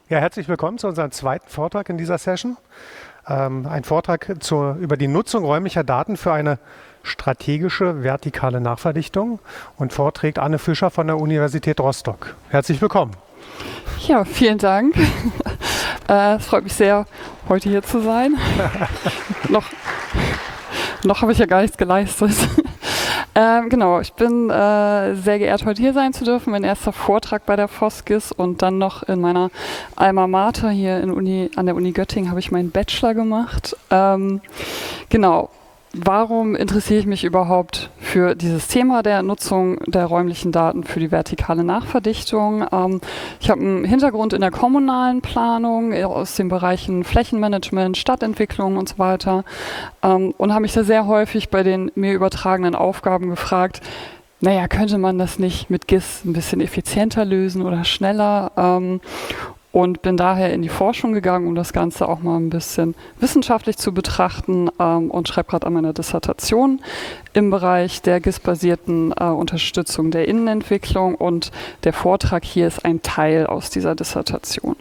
Ja, herzlich willkommen zu unserem zweiten Vortrag in dieser Session. Ein Vortrag über die Nutzung räumlicher Daten für eine strategische vertikale Nachverdichtung und vorträgt Anne Fischer von der Universität Rostock. Herzlich willkommen. Ja, vielen Dank. Es freut mich sehr, heute hier zu sein. noch habe ich ja gar nichts geleistet. Genau, ich bin sehr geehrt, heute hier sein zu dürfen. Mein erster Vortrag bei der Foskis und dann noch in meiner Alma Mater hier an der Uni Göttingen habe ich meinen Bachelor gemacht. Genau. Warum interessiere ich mich überhaupt für dieses Thema der Nutzung der räumlichen Daten für die vertikale Nachverdichtung? Ich habe einen Hintergrund in der kommunalen Planung aus den Bereichen Flächenmanagement, Stadtentwicklung und so weiter und habe mich da sehr häufig bei den mir übertragenen Aufgaben gefragt, naja, könnte man das nicht mit GIS ein bisschen effizienter lösen oder schneller? Und bin daher in die Forschung gegangen, um das Ganze auch mal ein bisschen wissenschaftlich zu betrachten und schreibe gerade an meiner Dissertation im Bereich der GIS-basierten Unterstützung der Innenentwicklung und der Vortrag hier ist ein Teil aus dieser Dissertation.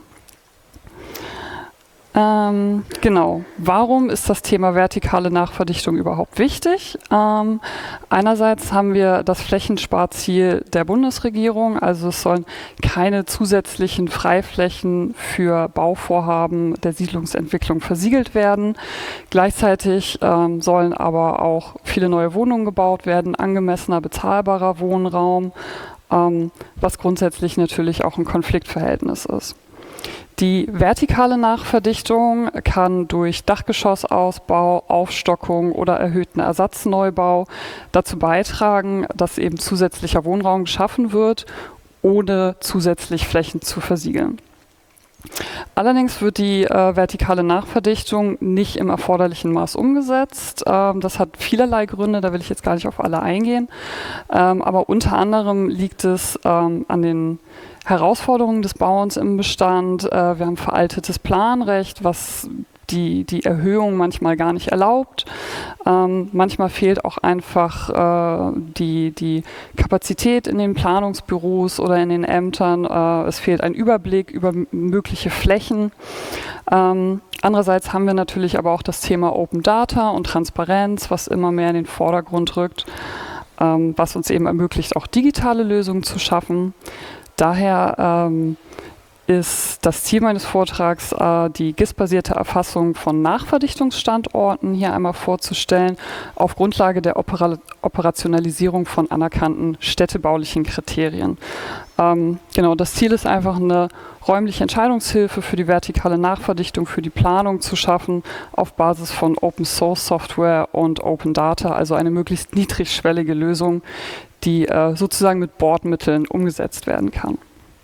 Genau. Warum ist das Thema vertikale Nachverdichtung überhaupt wichtig? Einerseits haben wir das Flächensparziel der Bundesregierung, also es sollen keine zusätzlichen Freiflächen für Bauvorhaben der Siedlungsentwicklung versiegelt werden. Gleichzeitig sollen aber auch viele neue Wohnungen gebaut werden, angemessener, bezahlbarer Wohnraum, was grundsätzlich natürlich auch ein Konfliktverhältnis ist. Die vertikale Nachverdichtung kann durch Dachgeschossausbau, Aufstockung oder erhöhten Ersatzneubau dazu beitragen, dass eben zusätzlicher Wohnraum geschaffen wird, ohne zusätzlich Flächen zu versiegeln. Allerdings wird die vertikale Nachverdichtung nicht im erforderlichen Maß umgesetzt. Das hat vielerlei Gründe, da will ich jetzt gar nicht auf alle eingehen. Aber unter anderem liegt es an den Herausforderungen des Bauens im Bestand. Wir haben veraltetes Planrecht, was die Erhöhung manchmal gar nicht erlaubt. Manchmal fehlt auch einfach die Kapazität in den Planungsbüros oder in den Ämtern. Es fehlt ein Überblick über mögliche Flächen. Andererseits haben wir natürlich aber auch das Thema Open Data und Transparenz, was immer mehr in den Vordergrund rückt, was uns eben ermöglicht, auch digitale Lösungen zu schaffen. Daher ist das Ziel meines Vortrags, die GIS-basierte Erfassung von Nachverdichtungsstandorten hier einmal vorzustellen, auf Grundlage der Operationalisierung von anerkannten städtebaulichen Kriterien. Genau, das Ziel ist einfach, eine räumliche Entscheidungshilfe für die vertikale Nachverdichtung, für die Planung zu schaffen, auf Basis von Open-Source-Software und Open Data, also eine möglichst niedrigschwellige Lösung, die sozusagen mit Bordmitteln umgesetzt werden kann.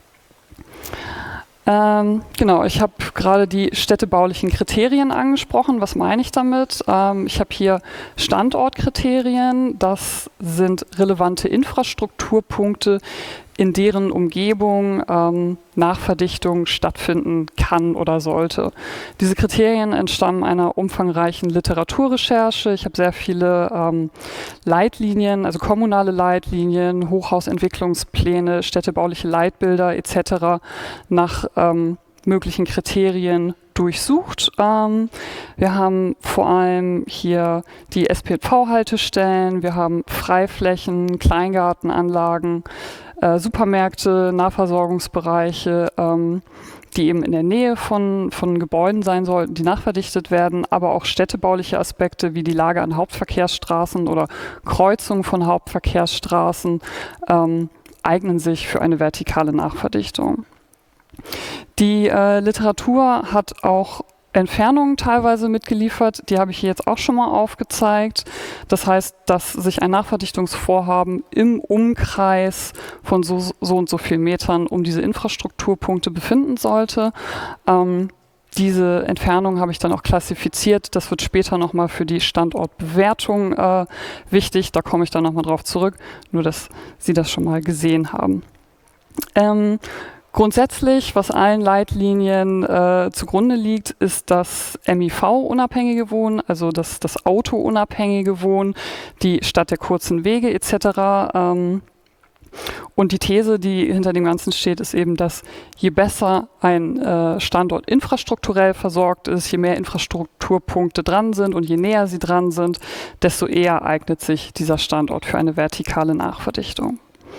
Genau, ich habe gerade die städtebaulichen Kriterien angesprochen. Was meine ich damit? Ich habe hier Standortkriterien. Das sind relevante Infrastrukturpunkte, in deren Umgebung Nachverdichtung stattfinden kann oder sollte. Diese Kriterien entstammen einer umfangreichen Literaturrecherche. Ich habe sehr viele Leitlinien, also kommunale Leitlinien, Hochhausentwicklungspläne, städtebauliche Leitbilder etc. nach möglichen Kriterien durchsucht. Wir haben vor allem hier die SPNV-Haltestellen, wir haben Freiflächen, Kleingartenanlagen, Supermärkte, Nahversorgungsbereiche, die eben in der Nähe von Gebäuden sein sollten, die nachverdichtet werden, aber auch städtebauliche Aspekte wie die Lage an Hauptverkehrsstraßen oder Kreuzungen von Hauptverkehrsstraßen eignen sich für eine vertikale Nachverdichtung. Die Literatur hat auch Entfernungen teilweise mitgeliefert, die habe ich hier jetzt auch schon mal aufgezeigt. Das heißt, dass sich ein Nachverdichtungsvorhaben im Umkreis von so und so vielen Metern um diese Infrastrukturpunkte befinden sollte. Diese Entfernung habe ich dann auch klassifiziert. Das wird später nochmal für die Standortbewertung wichtig. Da komme ich dann nochmal drauf zurück, nur dass Sie das schon mal gesehen haben. Grundsätzlich, was allen Leitlinien zugrunde liegt, ist das MIV-unabhängige Wohnen, also das Auto-unabhängige Wohnen, die Stadt der kurzen Wege etc. Und die These, die hinter dem Ganzen steht, ist eben, dass je besser ein Standort infrastrukturell versorgt ist, je mehr Infrastrukturpunkte dran sind und je näher sie dran sind, desto eher eignet sich dieser Standort für eine vertikale Nachverdichtung.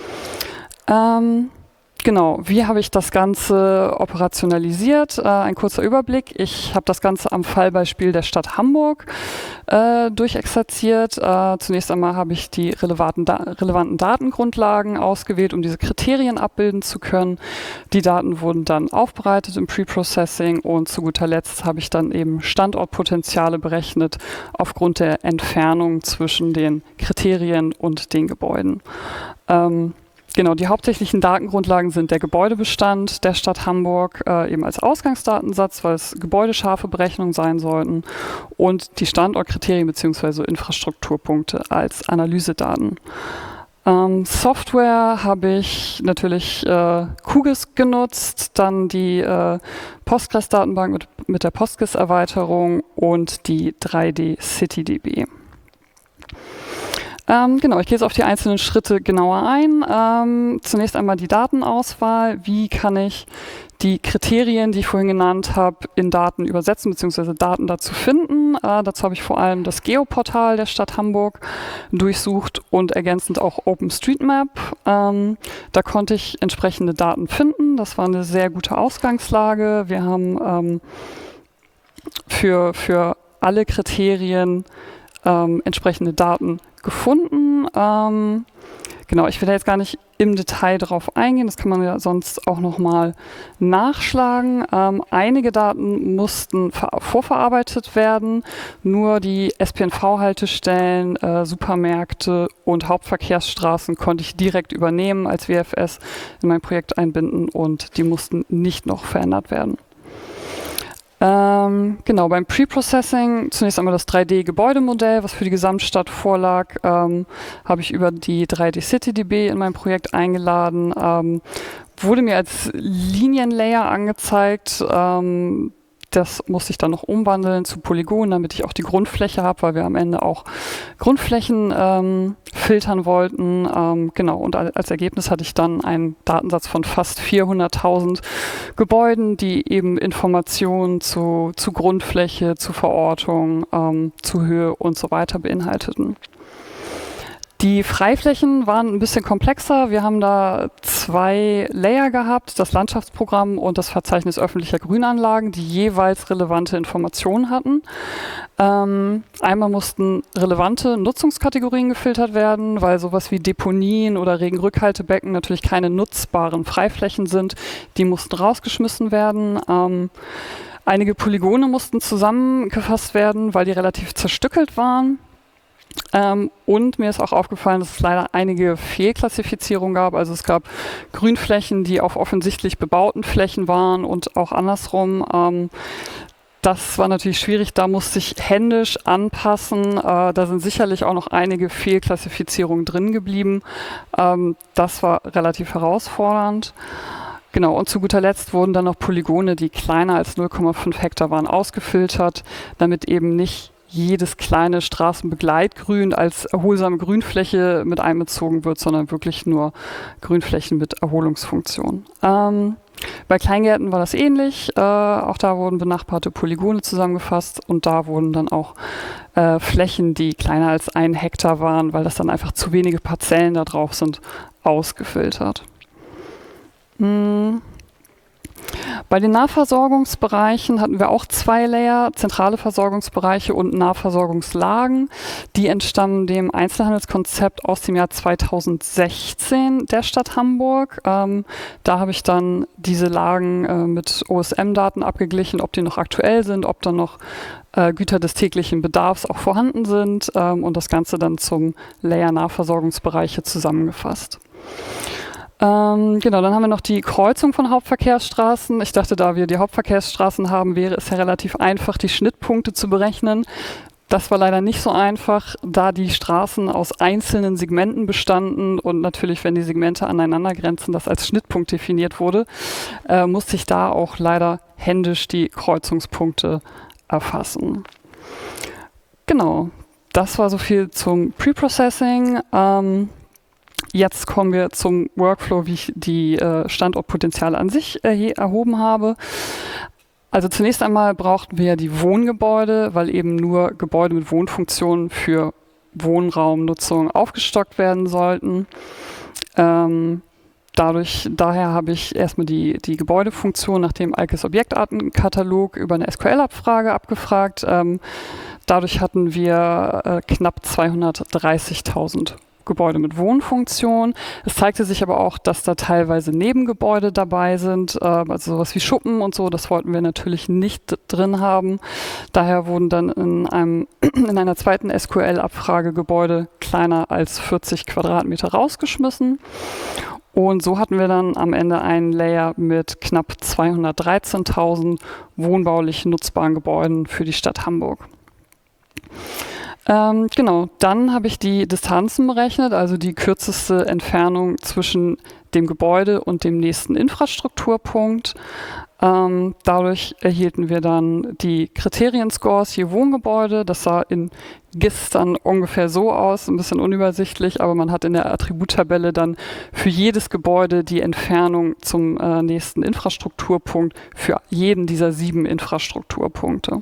Genau, wie habe ich das Ganze operationalisiert? Ein kurzer Überblick. Ich habe das Ganze am Fallbeispiel der Stadt Hamburg durchexerziert. Zunächst einmal habe ich die relevanten Datengrundlagen ausgewählt, um diese Kriterien abbilden zu können. Die Daten wurden dann aufbereitet im Pre-Processing und zu guter Letzt habe ich dann eben Standortpotenziale berechnet aufgrund der Entfernung zwischen den Kriterien und den Gebäuden. Genau, die hauptsächlichen Datengrundlagen sind der Gebäudebestand der Stadt Hamburg, eben als Ausgangsdatensatz, weil es gebäudescharfe Berechnungen sein sollten, und die Standortkriterien bzw. Infrastrukturpunkte als Analysedaten. Software habe ich natürlich QGIS genutzt, dann die Postgres-Datenbank mit der Postgres-Erweiterung und die 3D-CityDB. Genau, ich gehe jetzt auf die einzelnen Schritte genauer ein. Zunächst einmal die Datenauswahl. Wie kann ich die Kriterien, die ich vorhin genannt habe, in Daten übersetzen bzw. Daten dazu finden? Dazu habe ich vor allem das Geoportal der Stadt Hamburg durchsucht und ergänzend auch OpenStreetMap. Da konnte ich entsprechende Daten finden. Das war eine sehr gute Ausgangslage. Wir haben für alle Kriterien entsprechende Daten gefunden. Genau, ich will da jetzt gar nicht im Detail drauf eingehen, das kann man ja sonst auch nochmal nachschlagen. Einige Daten mussten vorverarbeitet werden, nur die SPNV-Haltestellen, Supermärkte und Hauptverkehrsstraßen konnte ich direkt übernehmen als WFS in mein Projekt einbinden und die mussten nicht noch verändert werden. Genau, beim Pre-Processing zunächst einmal das 3D-Gebäudemodell, was für die Gesamtstadt vorlag, habe ich über die 3D-CityDB in mein Projekt eingeladen. Wurde mir als Linienlayer angezeigt. Das musste ich dann noch umwandeln zu Polygonen, damit ich auch die Grundfläche habe, weil wir am Ende auch Grundflächen filtern wollten. Genau, und als Ergebnis hatte ich dann einen Datensatz von fast 400.000 Gebäuden, die eben Informationen zu Grundfläche, zu Verortung, zu Höhe und so weiter beinhalteten. Die Freiflächen waren ein bisschen komplexer. Wir haben da 2 Layer gehabt, das Landschaftsprogramm und das Verzeichnis öffentlicher Grünanlagen, die jeweils relevante Informationen hatten. Einmal mussten relevante Nutzungskategorien gefiltert werden, weil sowas wie Deponien oder Regenrückhaltebecken natürlich keine nutzbaren Freiflächen sind. Die mussten rausgeschmissen werden. Einige Polygone mussten zusammengefasst werden, weil die relativ zerstückelt waren. Und mir ist auch aufgefallen, dass es leider einige Fehlklassifizierungen gab. Also es gab Grünflächen, die auf offensichtlich bebauten Flächen waren und auch andersrum. Das war natürlich schwierig, da musste ich händisch anpassen. Da sind sicherlich auch noch einige Fehlklassifizierungen drin geblieben. Das war relativ herausfordernd. Genau, und zu guter Letzt wurden dann noch Polygone, die kleiner als 0,5 Hektar waren, ausgefiltert, damit eben nicht jedes kleine Straßenbegleitgrün als erholsame Grünfläche mit einbezogen wird, sondern wirklich nur Grünflächen mit Erholungsfunktion. Bei Kleingärten war das ähnlich. Auch da wurden benachbarte Polygone zusammengefasst und da wurden dann auch Flächen, die kleiner als 1 Hektar waren, weil das dann einfach zu wenige Parzellen da drauf sind, ausgefiltert. Bei den Nahversorgungsbereichen hatten wir auch 2 Layer, zentrale Versorgungsbereiche und Nahversorgungslagen. Die entstammen dem Einzelhandelskonzept aus dem Jahr 2016 der Stadt Hamburg. Da habe ich dann diese Lagen mit OSM-Daten abgeglichen, ob die noch aktuell sind, ob dann noch Güter des täglichen Bedarfs auch vorhanden sind und das Ganze dann zum Layer Nahversorgungsbereiche zusammengefasst. Genau, dann haben wir noch die Kreuzung von Hauptverkehrsstraßen. Ich dachte, da wir die Hauptverkehrsstraßen haben, wäre es ja relativ einfach, die Schnittpunkte zu berechnen. Das war leider nicht so einfach, da die Straßen aus einzelnen Segmenten bestanden und natürlich, wenn die Segmente aneinander grenzen, das als Schnittpunkt definiert wurde, musste ich da auch leider händisch die Kreuzungspunkte erfassen. Genau, das war so viel zum Pre-Processing. jetzt kommen wir zum Workflow, wie ich die Standortpotenziale an sich erhoben habe. Also zunächst einmal brauchten wir die Wohngebäude, weil eben nur Gebäude mit Wohnfunktionen für Wohnraumnutzung aufgestockt werden sollten. Daher habe ich erstmal die Gebäudefunktion nach dem EICS Objektartenkatalog über eine SQL-Abfrage abgefragt. Dadurch hatten wir knapp 230.000 Gebäude mit Wohnfunktion. Es zeigte sich aber auch, dass da teilweise Nebengebäude dabei sind, also sowas wie Schuppen und so, das wollten wir natürlich nicht drin haben. Daher wurden dann in einer zweiten SQL-Abfrage Gebäude kleiner als 40 Quadratmeter rausgeschmissen. Und so hatten wir dann am Ende einen Layer mit knapp 213.000 wohnbaulich nutzbaren Gebäuden für die Stadt Hamburg. Genau, dann habe ich die Distanzen berechnet, also die kürzeste Entfernung zwischen dem Gebäude und dem nächsten Infrastrukturpunkt. Dadurch erhielten wir dann die Kriterienscores je Wohngebäude. Das sah in GIS dann ungefähr so aus, ein bisschen unübersichtlich, aber man hat in der Attributtabelle dann für jedes Gebäude die Entfernung zum nächsten Infrastrukturpunkt für jeden dieser 7 Infrastrukturpunkte.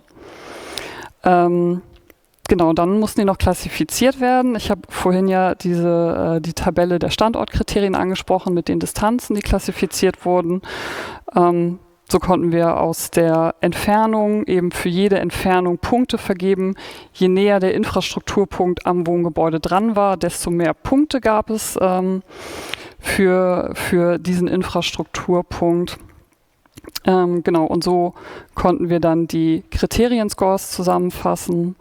Genau, dann mussten die noch klassifiziert werden. Ich habe vorhin ja die Tabelle der Standortkriterien angesprochen mit den Distanzen, die klassifiziert wurden. So konnten wir aus der Entfernung eben für jede Entfernung Punkte vergeben. Je näher der Infrastrukturpunkt am Wohngebäude dran war, desto mehr Punkte gab es für diesen Infrastrukturpunkt. Genau, und so konnten wir dann die Kriterienscores zusammenfassen.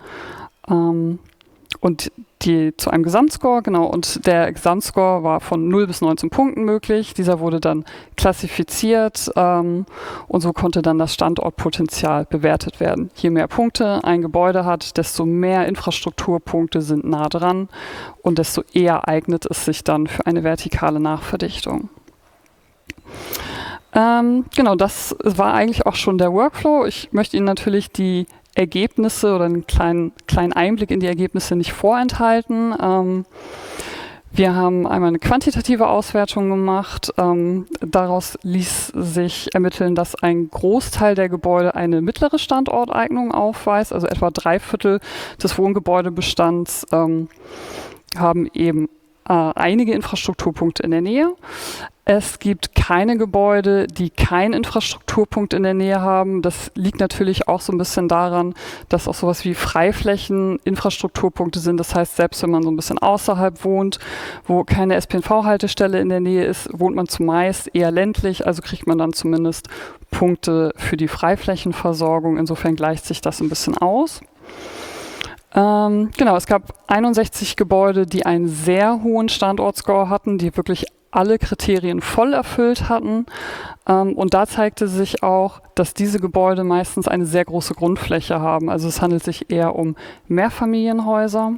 Und die zu einem Gesamtscore, genau, und der Gesamtscore war von 0 bis 19 Punkten möglich. Dieser wurde dann klassifiziert und so konnte dann das Standortpotenzial bewertet werden. Je mehr Punkte ein Gebäude hat, desto mehr Infrastrukturpunkte sind nah dran und desto eher eignet es sich dann für eine vertikale Nachverdichtung. Genau, das war eigentlich auch schon der Workflow. Ich möchte Ihnen natürlich die Ergebnisse oder einen kleinen Einblick in die Ergebnisse nicht vorenthalten. Wir haben einmal eine quantitative Auswertung gemacht. Daraus ließ sich ermitteln, dass ein Großteil der Gebäude eine mittlere Standorteignung aufweist, also etwa 3/4 des Wohngebäudebestands haben eben einige Infrastrukturpunkte in der Nähe. Es gibt keine Gebäude, die keinen Infrastrukturpunkt in der Nähe haben. Das liegt natürlich auch so ein bisschen daran, dass auch sowas wie Freiflächen Infrastrukturpunkte sind. Das heißt, selbst wenn man so ein bisschen außerhalb wohnt, wo keine SPNV-Haltestelle in der Nähe ist, wohnt man zumeist eher ländlich. Also kriegt man dann zumindest Punkte für die Freiflächenversorgung. Insofern gleicht sich das ein bisschen aus. Genau, es gab 61 Gebäude, die einen sehr hohen Standortscore hatten, die wirklich alle Kriterien voll erfüllt hatten. Und da zeigte sich auch, dass diese Gebäude meistens eine sehr große Grundfläche haben. Also es handelt sich eher um Mehrfamilienhäuser.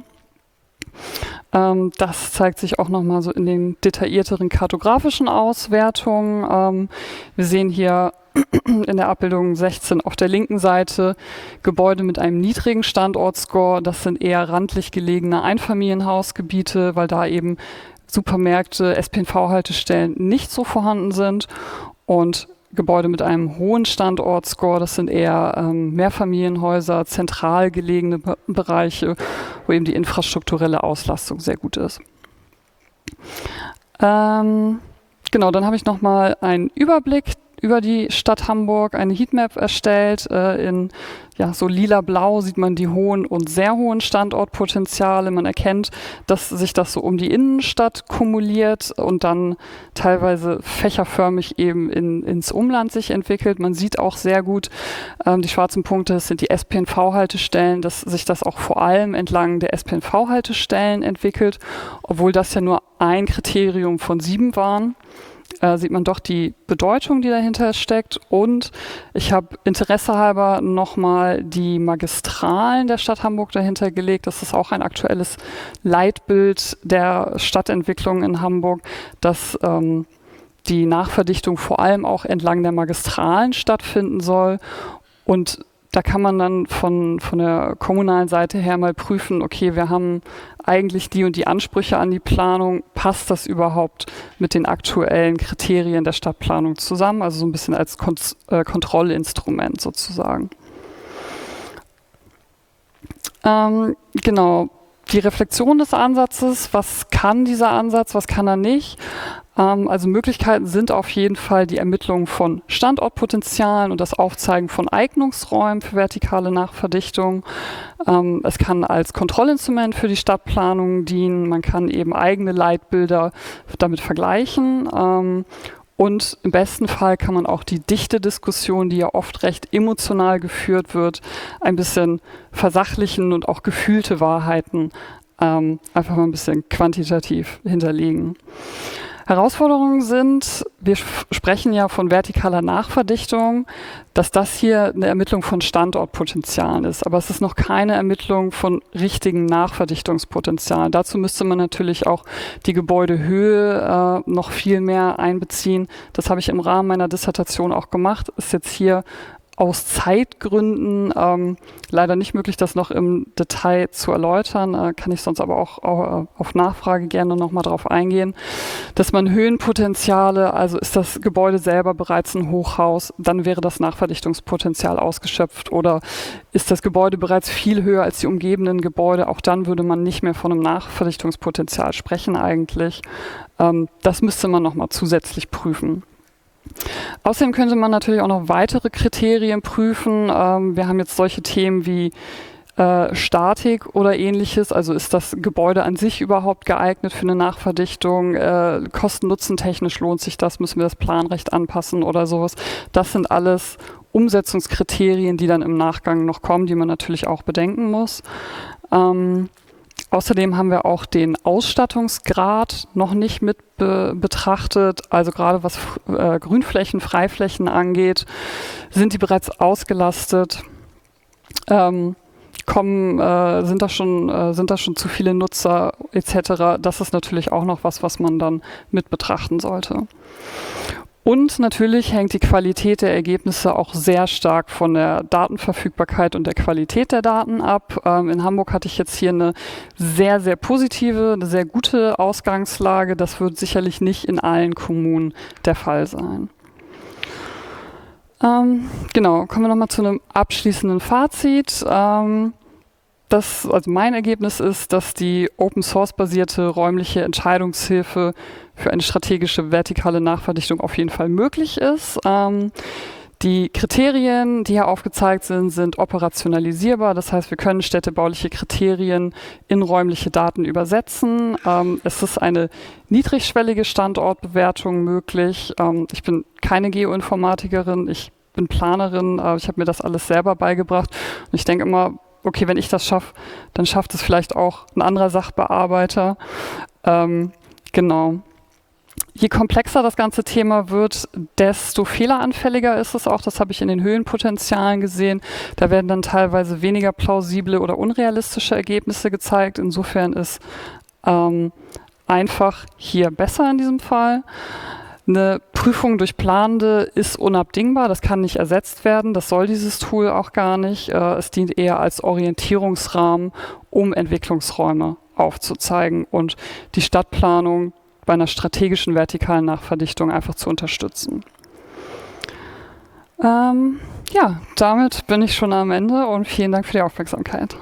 Das zeigt sich auch nochmal so in den detaillierteren kartografischen Auswertungen. Wir sehen hier in der Abbildung 16 auf der linken Seite Gebäude mit einem niedrigen Standortscore. Das sind eher randlich gelegene Einfamilienhausgebiete, weil da eben Supermärkte, SPNV-Haltestellen nicht so vorhanden sind. Und Gebäude mit einem hohen Standortscore, das sind eher Mehrfamilienhäuser, zentral gelegene Bereiche, wo eben die infrastrukturelle Auslastung sehr gut ist. Genau, dann habe ich nochmal einen Überblick über die Stadt Hamburg, eine Heatmap erstellt. In so lila-blau sieht man die hohen und sehr hohen Standortpotenziale. Man erkennt, dass sich das so um die Innenstadt kumuliert und dann teilweise fächerförmig eben ins Umland sich entwickelt. Man sieht auch sehr gut, die schwarzen Punkte, das sind die SPNV-Haltestellen, dass sich das auch vor allem entlang der SPNV-Haltestellen entwickelt, obwohl das ja nur ein Kriterium von 7 waren. Sieht man doch die Bedeutung, die dahinter steckt. Und ich habe interessehalber nochmal die Magistralen der Stadt Hamburg dahinter gelegt. Das ist auch ein aktuelles Leitbild der Stadtentwicklung in Hamburg, dass die Nachverdichtung vor allem auch entlang der Magistralen stattfinden soll. Und Da kann man dann von der kommunalen Seite her mal prüfen, okay, wir haben eigentlich die und die Ansprüche an die Planung. Passt das überhaupt mit den aktuellen Kriterien der Stadtplanung zusammen? Also so ein bisschen als Kontrollinstrument sozusagen. Genau. Die Reflexion des Ansatzes, was kann dieser Ansatz, was kann er nicht? Also Möglichkeiten sind auf jeden Fall die Ermittlung von Standortpotenzialen und das Aufzeigen von Eignungsräumen für vertikale Nachverdichtung. Es kann als Kontrollinstrument für die Stadtplanung dienen. Man kann eben eigene Leitbilder damit vergleichen. Und im besten Fall kann man auch die Dichte-Diskussion, die ja oft recht emotional geführt wird, ein bisschen versachlichen und auch gefühlte Wahrheiten einfach mal ein bisschen quantitativ hinterlegen. Herausforderungen sind, wir sprechen ja von vertikaler Nachverdichtung, dass das hier eine Ermittlung von Standortpotenzialen ist, aber es ist noch keine Ermittlung von richtigen Nachverdichtungspotenzialen. Dazu müsste man natürlich auch die Gebäudehöhe noch viel mehr einbeziehen. Das habe ich im Rahmen meiner Dissertation auch gemacht, ist jetzt hier aus Zeitgründen leider nicht möglich, das noch im Detail zu erläutern. Kann ich sonst aber auch auf Nachfrage gerne nochmal drauf eingehen. Dass man Höhenpotenziale, also ist das Gebäude selber bereits ein Hochhaus, dann wäre das Nachverdichtungspotenzial ausgeschöpft. Oder ist das Gebäude bereits viel höher als die umgebenden Gebäude, auch dann würde man nicht mehr von einem Nachverdichtungspotenzial sprechen eigentlich. Das müsste man nochmal zusätzlich prüfen. Außerdem könnte man natürlich auch noch weitere Kriterien prüfen. Wir haben jetzt solche Themen wie Statik oder ähnliches. Also ist das Gebäude an sich überhaupt geeignet für eine Nachverdichtung? Kosten-Nutzen-technisch lohnt sich das? Müssen wir das Planrecht anpassen oder sowas? Das sind alles Umsetzungskriterien, die dann im Nachgang noch kommen, die man natürlich auch bedenken muss. Außerdem haben wir auch den Ausstattungsgrad noch nicht mit betrachtet. Also gerade was Grünflächen, Freiflächen angeht, sind die bereits ausgelastet? Sind da schon zu viele Nutzer etc.? Das ist natürlich auch noch was man dann mit betrachten sollte. Und natürlich hängt die Qualität der Ergebnisse auch sehr stark von der Datenverfügbarkeit und der Qualität der Daten ab. In Hamburg hatte ich jetzt hier eine sehr, sehr positive, eine sehr gute Ausgangslage. Das wird sicherlich nicht in allen Kommunen der Fall sein. Genau, kommen wir nochmal zu einem abschließenden Fazit. Also mein Ergebnis ist, dass die Open-Source-basierte räumliche Entscheidungshilfe für eine strategische vertikale Nachverdichtung auf jeden Fall möglich ist. Die Kriterien, die hier aufgezeigt sind, sind operationalisierbar. Das heißt, wir können städtebauliche Kriterien in räumliche Daten übersetzen. Es ist eine niedrigschwellige Standortbewertung möglich. Ich bin keine Geoinformatikerin, ich bin Planerin, ich habe mir das alles selber beigebracht. Und ich denke immer, okay, wenn ich das schaffe, dann schafft es vielleicht auch ein anderer Sachbearbeiter. Genau. Je komplexer das ganze Thema wird, desto fehleranfälliger ist es auch. Das habe ich in den Höhenpotenzialen gesehen. Da werden dann teilweise weniger plausible oder unrealistische Ergebnisse gezeigt. Insofern ist einfach hier besser in diesem Fall. Eine Prüfung durch Planende ist unabdingbar, das kann nicht ersetzt werden, das soll dieses Tool auch gar nicht. Es dient eher als Orientierungsrahmen, um Entwicklungsräume aufzuzeigen und die Stadtplanung bei einer strategischen vertikalen Nachverdichtung einfach zu unterstützen. Ja, damit bin ich schon am Ende und vielen Dank für die Aufmerksamkeit.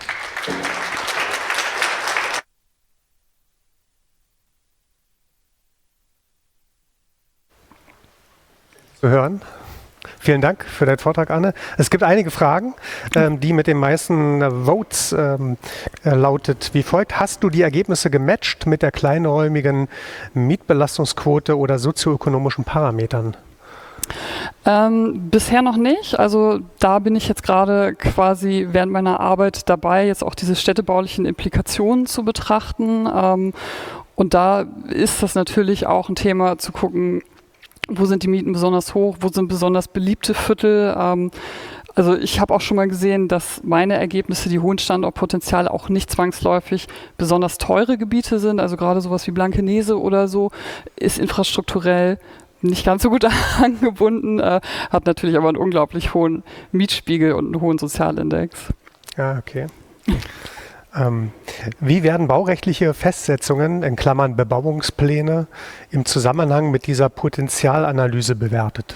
Zu hören. Vielen Dank für deinen Vortrag, Anne. Es gibt einige Fragen, die mit den meisten Votes lautet wie folgt. Hast du die Ergebnisse gematcht mit der kleinräumigen Mietbelastungsquote oder sozioökonomischen Parametern? Bisher noch nicht. Also da bin ich jetzt gerade quasi während meiner Arbeit dabei, jetzt auch diese städtebaulichen Implikationen zu betrachten. Und da ist das natürlich auch ein Thema zu gucken, wo sind die Mieten besonders hoch, wo sind besonders beliebte Viertel. Also ich habe auch schon mal gesehen, dass meine Ergebnisse, die hohen Standortpotenziale, auch nicht zwangsläufig besonders teure Gebiete sind. Also gerade sowas wie Blankenese oder so ist infrastrukturell nicht ganz so gut angebunden, hat natürlich aber einen unglaublich hohen Mietspiegel und einen hohen Sozialindex. Ja, okay. Wie werden baurechtliche Festsetzungen, in Klammern Bebauungspläne, im Zusammenhang mit dieser Potenzialanalyse bewertet?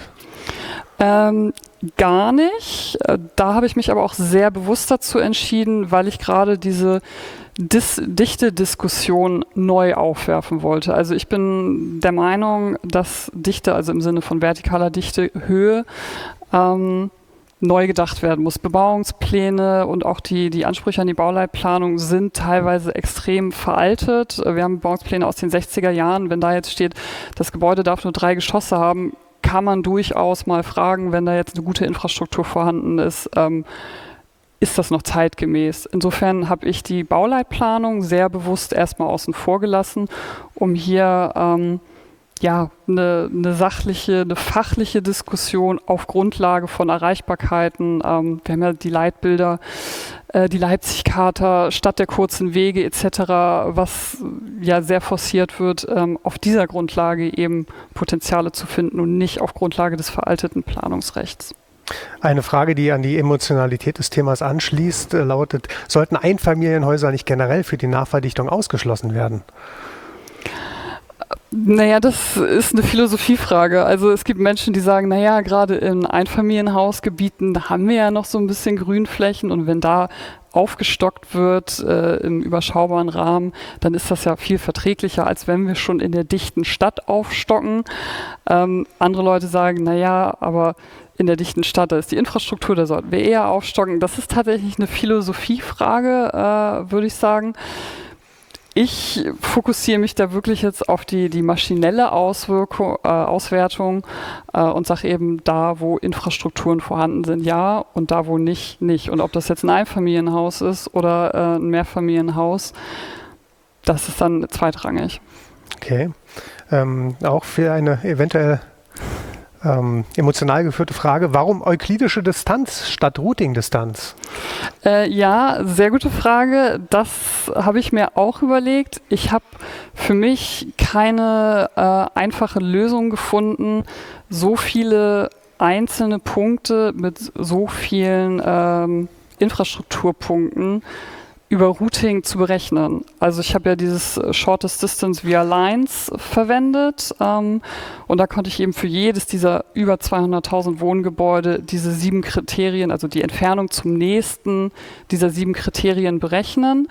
Gar nicht. Da habe ich mich aber auch sehr bewusst dazu entschieden, weil ich gerade diese Dichte-Diskussion neu aufwerfen wollte. Also ich bin der Meinung, dass Dichte, also im Sinne von vertikaler Dichtehöhe, neu gedacht werden muss. Bebauungspläne und auch die Ansprüche an die Bauleitplanung sind teilweise extrem veraltet. Wir haben Bebauungspläne aus den 60er Jahren. Wenn da jetzt steht, das Gebäude darf nur 3 Geschosse haben, kann man durchaus mal fragen, wenn da jetzt eine gute Infrastruktur vorhanden ist, ist das noch zeitgemäß? Insofern habe ich die Bauleitplanung sehr bewusst erstmal außen vor gelassen, um hier eine sachliche, eine fachliche Diskussion auf Grundlage von Erreichbarkeiten. Wir haben ja die Leitbilder, die Leipzig-Charta, Stadt der kurzen Wege etc., was ja sehr forciert wird, auf dieser Grundlage eben Potenziale zu finden und nicht auf Grundlage des veralteten Planungsrechts. Eine Frage, die an die Emotionalität des Themas anschließt, lautet: Sollten Einfamilienhäuser nicht generell für die Nachverdichtung ausgeschlossen werden? Naja, das ist eine Philosophiefrage. Also es gibt Menschen, die sagen, naja, gerade in Einfamilienhausgebieten, da haben wir ja noch so ein bisschen Grünflächen und wenn da aufgestockt wird im überschaubaren Rahmen, dann ist das ja viel verträglicher, als wenn wir schon in der dichten Stadt aufstocken. Andere Leute sagen, naja, aber in der dichten Stadt, da ist die Infrastruktur, da sollten wir eher aufstocken. Das ist tatsächlich eine Philosophiefrage, würde ich sagen. Ich fokussiere mich da wirklich jetzt auf die maschinelle Auswertung und sage eben, da wo Infrastrukturen vorhanden sind, ja, und da wo nicht, nicht. Und ob das jetzt ein Einfamilienhaus ist oder ein Mehrfamilienhaus, das ist dann zweitrangig. Okay. Auch für eine eventuell emotional geführte Frage: Warum euklidische Distanz statt Routing-Distanz? Ja, sehr gute Frage. Das habe ich mir auch überlegt. Ich habe für mich keine einfache Lösung gefunden, so viele einzelne Punkte mit so vielen Infrastrukturpunkten über Routing zu berechnen. Also ich habe ja dieses Shortest Distance via Lines verwendet und da konnte ich eben für jedes dieser über 200.000 Wohngebäude diese 7 Kriterien, also die Entfernung zum nächsten dieser 7 Kriterien berechnen.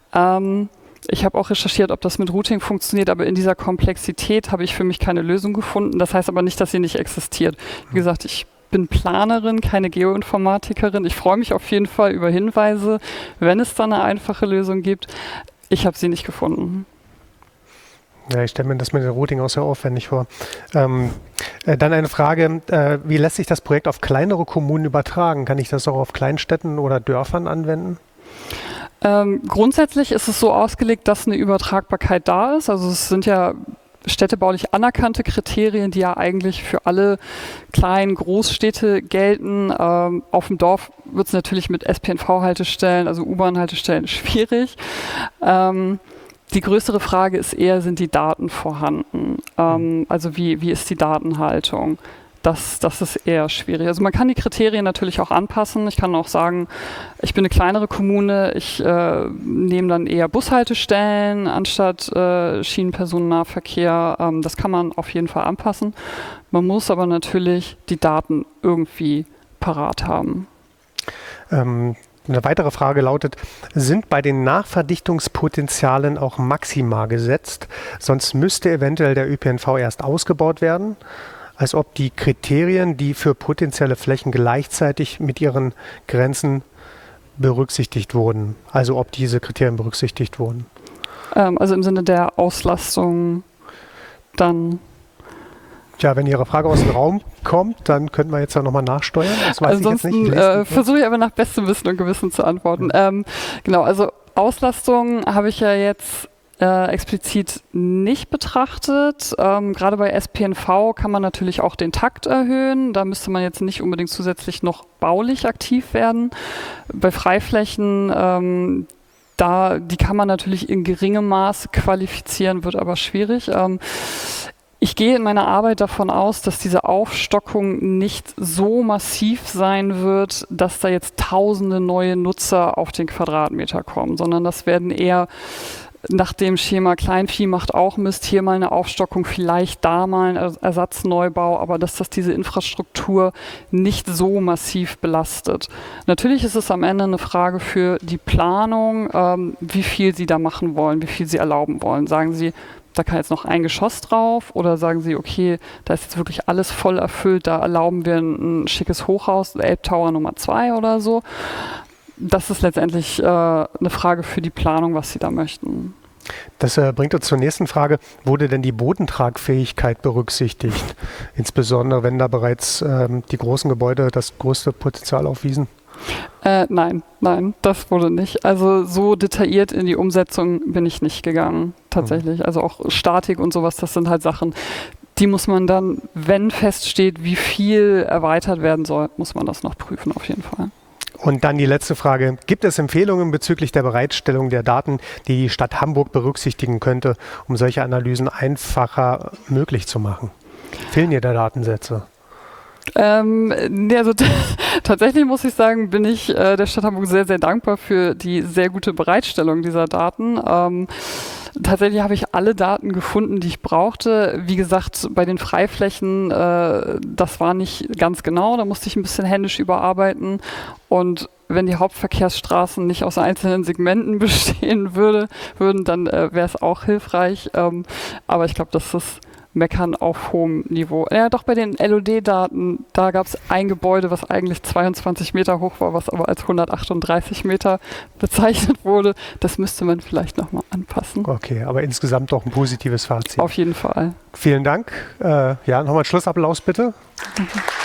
Ich habe auch recherchiert, ob das mit Routing funktioniert, aber in dieser Komplexität habe ich für mich keine Lösung gefunden. Das heißt aber nicht, dass sie nicht existiert. Wie gesagt, ich bin Planerin, keine Geoinformatikerin. Ich freue mich auf jeden Fall über Hinweise, wenn es da eine einfache Lösung gibt. Ich habe sie nicht gefunden. Ja, ich stelle mir das mit dem Routing auch sehr aufwendig vor. Dann eine Frage: Wie lässt sich das Projekt auf kleinere Kommunen übertragen? Kann ich das auch auf Kleinstädten oder Dörfern anwenden? Grundsätzlich ist es so ausgelegt, dass eine Übertragbarkeit da ist. Also es sind ja städtebaulich anerkannte Kriterien, die ja eigentlich für alle kleinen Großstädte gelten. Auf dem Dorf wird es natürlich mit SPNV-Haltestellen, also U-Bahn-Haltestellen, schwierig. Die größere Frage ist eher, sind die Daten vorhanden? Also wie ist die Datenhaltung? Das ist eher schwierig. Also man kann die Kriterien natürlich auch anpassen. Ich kann auch sagen, ich bin eine kleinere Kommune, ich nehme dann eher Bushaltestellen anstatt Schienenpersonennahverkehr. Das kann man auf jeden Fall anpassen. Man muss aber natürlich die Daten irgendwie parat haben. Eine weitere Frage lautet: Sind bei den Nachverdichtungspotenzialen auch Maxima gesetzt? Sonst müsste eventuell der ÖPNV erst ausgebaut werden, als ob die Kriterien, die für potenzielle Flächen gleichzeitig mit ihren Grenzen berücksichtigt wurden. Also ob diese Kriterien berücksichtigt wurden. Also im Sinne der Auslastung dann. Tja, wenn Ihre Frage aus dem Raum kommt, dann könnten wir jetzt ja nochmal nachsteuern. Das weiß Ansonsten ich jetzt nicht. Versuche ich aber nach bestem Wissen und Gewissen zu antworten. Genau, also Auslastung habe ich ja jetzt explizit nicht betrachtet. Gerade bei SPNV kann man natürlich auch den Takt erhöhen. Da müsste man jetzt nicht unbedingt zusätzlich noch baulich aktiv werden. Bei Freiflächen, die kann man natürlich in geringem Maße qualifizieren, wird aber schwierig. Ich gehe in meiner Arbeit davon aus, dass diese Aufstockung nicht so massiv sein wird, dass da jetzt tausende neue Nutzer auf den Quadratmeter kommen, sondern das werden eher nach dem Schema Kleinvieh macht auch Mist, hier mal eine Aufstockung, vielleicht da mal ein Ersatzneubau, aber dass das diese Infrastruktur nicht so massiv belastet. Natürlich ist es am Ende eine Frage für die Planung, wie viel Sie da machen wollen, wie viel Sie erlauben wollen. Sagen Sie, da kann jetzt noch ein Geschoss drauf, oder sagen Sie, okay, da ist jetzt wirklich alles voll erfüllt, da erlauben wir ein schickes Hochhaus, Elbtower Nummer 2 oder so. Das ist letztendlich eine Frage für die Planung, was Sie da möchten. Das bringt uns zur nächsten Frage. Wurde denn die Bodentragfähigkeit berücksichtigt? Insbesondere, wenn da bereits die großen Gebäude das größte Potenzial aufwiesen? Nein, das wurde nicht. Also so detailliert in die Umsetzung bin ich nicht gegangen, tatsächlich. Also auch Statik und sowas, das sind halt Sachen, die muss man dann, wenn feststeht, wie viel erweitert werden soll, muss man das noch prüfen auf jeden Fall. Und dann die letzte Frage. Gibt es Empfehlungen bezüglich der Bereitstellung der Daten, die die Stadt Hamburg berücksichtigen könnte, um solche Analysen einfacher möglich zu machen? Fehlen dir da Datensätze? Also tatsächlich muss ich sagen, bin ich der Stadt Hamburg sehr, sehr dankbar für die sehr gute Bereitstellung dieser Daten. Tatsächlich habe ich alle Daten gefunden, die ich brauchte. Wie gesagt, bei den Freiflächen, das war nicht ganz genau, da musste ich ein bisschen händisch überarbeiten. Und wenn die Hauptverkehrsstraßen nicht aus einzelnen Segmenten bestehen würden, dann wäre es auch hilfreich. Aber ich glaube, das ist Meckern auf hohem Niveau. Ja, doch bei den LOD-Daten, da gab es ein Gebäude, was eigentlich 22 Meter hoch war, was aber als 138 Meter bezeichnet wurde. Das müsste man vielleicht nochmal anpassen. Okay, aber insgesamt doch ein positives Fazit. Auf jeden Fall. Vielen Dank. Ja, nochmal Schlussapplaus bitte. Danke.